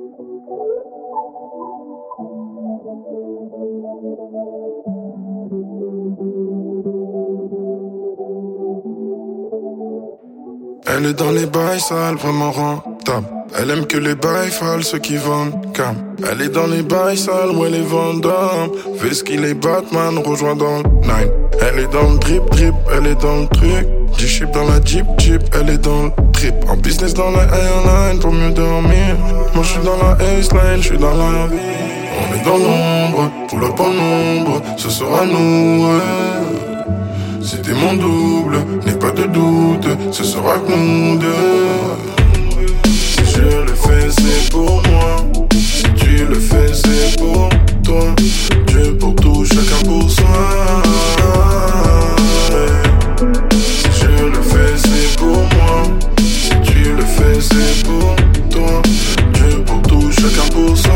Elle est dans les bails sales, vraiment rentable. Elle aime que les bails fals, ceux qui vendent cam. Elle est dans les bails sales, où elle est vendable. Fais ce qu'il est Batman, rejoint dans le 9. Elle est dans le drip, elle est dans le truc. 10 chips dans la Jeep, elle est dans le trip. En business dans la airline, pour mieux dormir. Moi je suis dans la Ace-Line, je suis dans la vie. On est dans l'ombre, pull up en nombre. Ce sera nous, ouais. C'était mon double, n'aie pas de doute, ce sera que nous deux. Si je le fais, c'est pour moi. Si tu le fais, c'est pour toi. Dieu pour tout, chacun pour soi. Si je le fais, c'est pour moi. Si tu le fais, c'est pour toi. Dieu pour tout, chacun pour soi.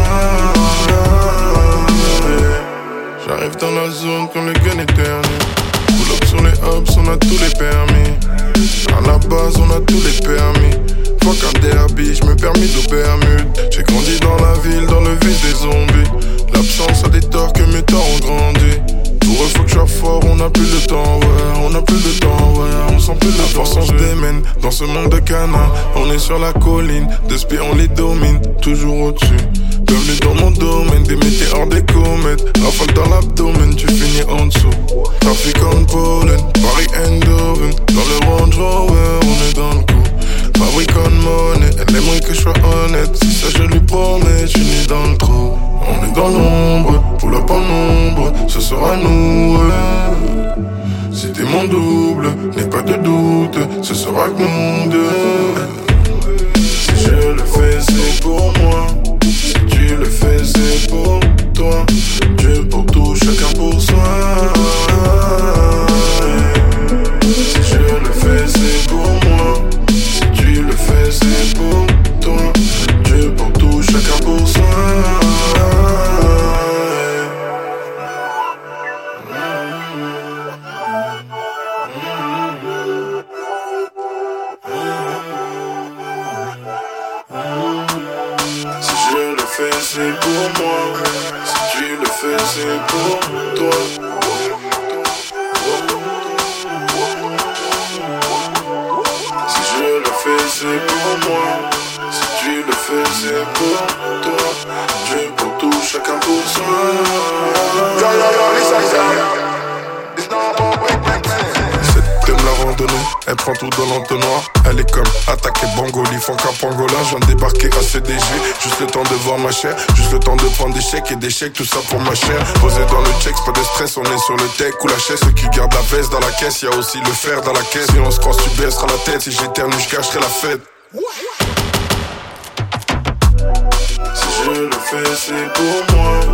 J'arrive dans la zone quand le gun est dernier. Pull up sur les hops, on a tous les permis. À la base, on a tous les permis. Fuck un derby, j'me permis de Bermude. J'ai grandi dans la ville, dans le vide des zombies. L'absence a des torts que mes torts ont grandi. Pour eux, faut que je sois fort, on a plus de temps, ouais. On a plus de temps, ouais. On sent plus de force, on se démène. Dans ce monde de canards, on est sur la colline. De spies, on les domine, toujours au-dessus. Bienvenue dans mon domaine, des météores, des comètes. Rafale dans l'abdomen, tu finis en dessous. Trafic en pollen, Paris Eindhoven. Dans le Range Rover, on est dans le coup. Fabrique en monnaie, elle aimerait que je sois honnête. Si ça je lui promets, je finis dans le trou. On est dans l'ombre, pull up en nombre. Ce sera nous, ouais. C'était mon double, n'aie pas de doute. Ce sera que nous deux. Si je le fais, c'est pour moi. Si tu le fais, c'est pour toi. Dieu pour tout, chacun pour soi. Si je le fais, c'est pour moi. Si tu le fais, c'est pour toi. Dieu pour tout, chacun pour soi. C'est pour moi, si tu le fais, c'est pour toi. Si je le fais, c'est pour moi. Si tu le fais, c'est pour toi. Dieu pour tout, chacun pour soi. La randonnée, elle prend tout dans l'entonnoir. Elle est comme attaquée Bangoli, font qu'un pangolin. Je viens de débarquer à CDG, juste le temps de voir ma chère. Juste le temps de prendre des chèques et des chèques, tout ça pour ma chère. Posé dans le check, pas de stress, on est sur le tech ou la chaise. Ceux qui gardent la veste dans la caisse, y'a aussi le fer dans la caisse. Si on se croise, tu baisseras la tête. Si j'éternue, je cacherai la fête. Si je le fais, c'est pour moi.